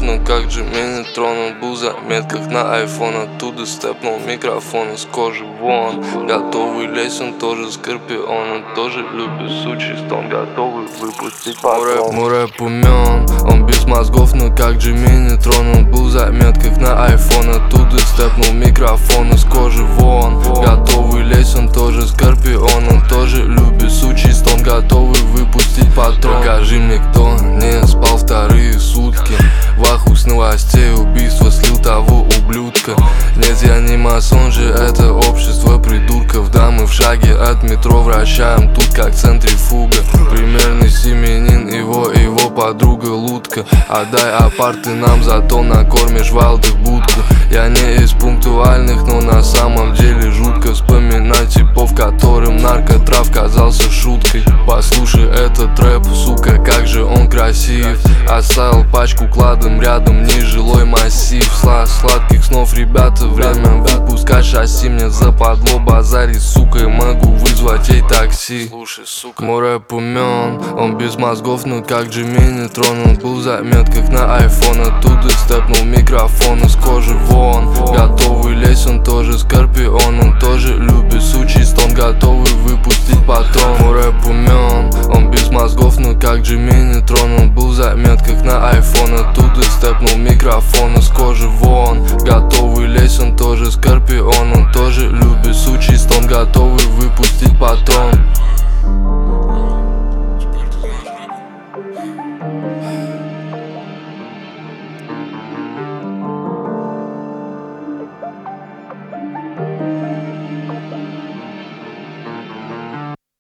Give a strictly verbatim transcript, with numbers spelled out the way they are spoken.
но как Джимми не тронул. Был в заметках на айфон, оттуда степнул микрофон из кожи вон. Готовый лезть, он тоже скорпион, он тоже любит сучий стон, готовый выпустить патрон. Мой рэп умен, он без мозгов, но как Джимми не тронул. Был в заметках на айфон, оттуда степнул микрофон из кожи вон. Готовый лезть, он тоже скорпион, он тоже любит сучий стон, готовый выпустить патрон. Покажи мне, кто не спал вторые сутки. В ахуе с новостей убийства слил того ублюдка. Нет, я не масон же, это общество придурков. Да, мы в шаге от метро вращаем тут как центрифуга. Примерный семьянин, его и его подруга лутка. Отдай апарты нам, зато накормишь валдых будку. Я не из пунктуальных, но на самом деле жутко вспоминать типов, которым наркотрав казался шуткой. Послушай этот рэп, сука, как же он красив. Оставил пачку кладом рядом, нежилой массив. Слад сладких снов, ребята, время выпускать шасси. Мне западло базарить, сука, и могу вызвать ей такси. Слушай, сука, мой рэп умен, он без мозгов, но как Джимми не тронул. Был в заметках на айфон, оттуда степнул микрофон из кожи вон. Готовый лезть, он тоже скорпион, он тоже любит сучий стон, готовый выпустить патрон. Мой рэп умен, он без мозгов, но как Джимми не тронул. Был в заметках на айфон.